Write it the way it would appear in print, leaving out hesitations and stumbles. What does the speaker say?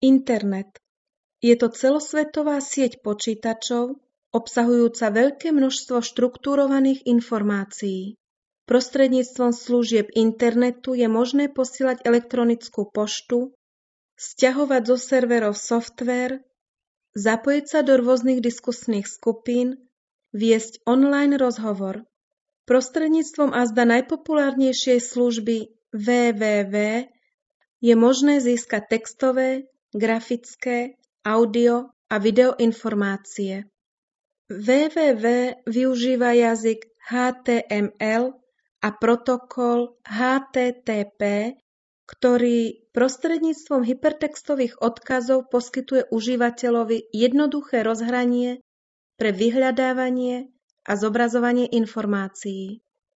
Internet. Je to celosvetová sieť počítačov, obsahujúca veľké množstvo štruktúrovaných informácií. Prostredníctvom služieb internetu je možné posielať elektronickú poštu, sťahovať zo serverov softvér, zapojiť sa do rôznych diskusných skupín, viesť online rozhovor. Prostredníctvom azda najpopulárnejšej služby www je možné získať textové, grafické, audio a video informácie. www využíva jazyk HTML a protokol HTTP, ktorý prostredníctvom hypertextových odkazov poskytuje užívateľovi jednoduché rozhranie pre vyhľadávanie a zobrazovanie informácií.